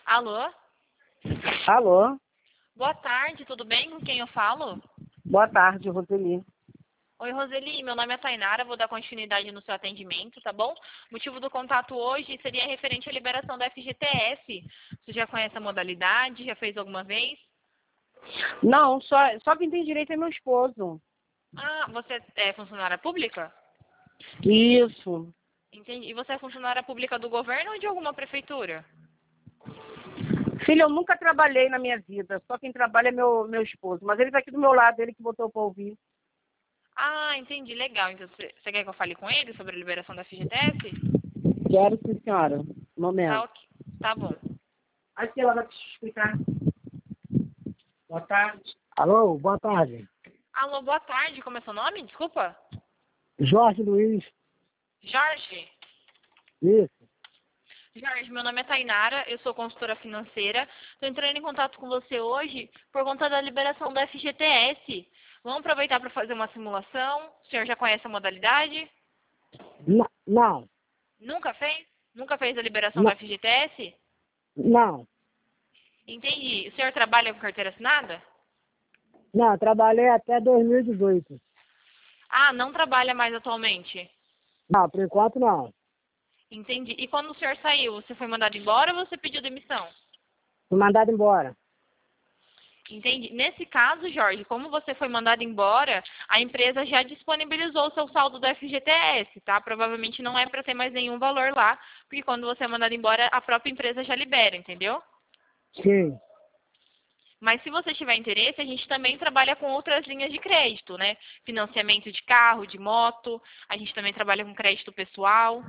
Alô? Alô? Boa tarde, tudo bem? Com quem eu falo? Boa tarde, Roseli. Oi, Roseli, meu nome é Tainara, vou dar continuidade no seu atendimento, tá bom? O motivo do contato hoje seria referente à liberação da FGTS. Você já conhece a modalidade? Já fez alguma vez? Não, só quem tem direito é meu esposo. Ah, você é funcionária pública? Isso. Entendi. E você é funcionária pública do governo ou de alguma prefeitura? Filho, eu nunca trabalhei na minha vida. Só quem trabalha é meu esposo. Mas ele tá aqui do meu lado, ele que botou pra ouvir. Ah, entendi, legal. Então, você quer que eu fale com ele sobre a liberação da FGTS? Quero sim, senhora. Um Tá, momento. ok. Tá bom. Aqui ela vai te explicar. Boa tarde. Alô, boa tarde. Alô, boa tarde, como é seu nome? Desculpa. Jorge Luiz. Jorge? Isso. Jorge, meu nome é Tainara, eu sou consultora financeira. Estou entrando em contato com você hoje por conta da liberação da FGTS. Vamos aproveitar para fazer uma simulação. O senhor já conhece a modalidade? Não, Nunca fez? Nunca fez a liberação da não, FGTS? não. Entendi. O senhor trabalha com carteira assinada? Não, trabalhei até 2018. Ah, não trabalha mais atualmente. Não, por enquanto não. Entendi. E quando o senhor saiu, você foi mandado embora ou você pediu demissão? Fui mandado embora. Entendi. Nesse caso, Jorge, como você foi mandado embora, a empresa já disponibilizou o seu saldo do FGTS, tá? Provavelmente não é para ter mais nenhum valor lá, porque quando você é mandado embora, a própria empresa já libera, entendeu? Sim. Mas se você tiver interesse, a gente também trabalha com outras linhas de crédito, né? Financiamento de carro, de moto, a gente também trabalha com crédito pessoal,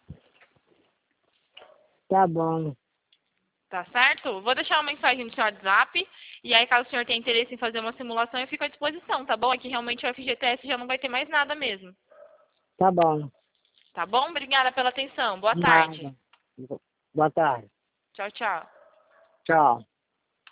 Tá bom. tá certo? Vou deixar uma mensagem no seu WhatsApp, e aí caso o senhor tenha interesse em fazer uma simulação, eu fico à disposição, tá bom? Aqui realmente o FGTS já não vai ter mais nada mesmo. Tá bom. Tá bom? Obrigada pela atenção. Boa tarde. Nada. Boa tarde. Tchau, tchau. Tchau.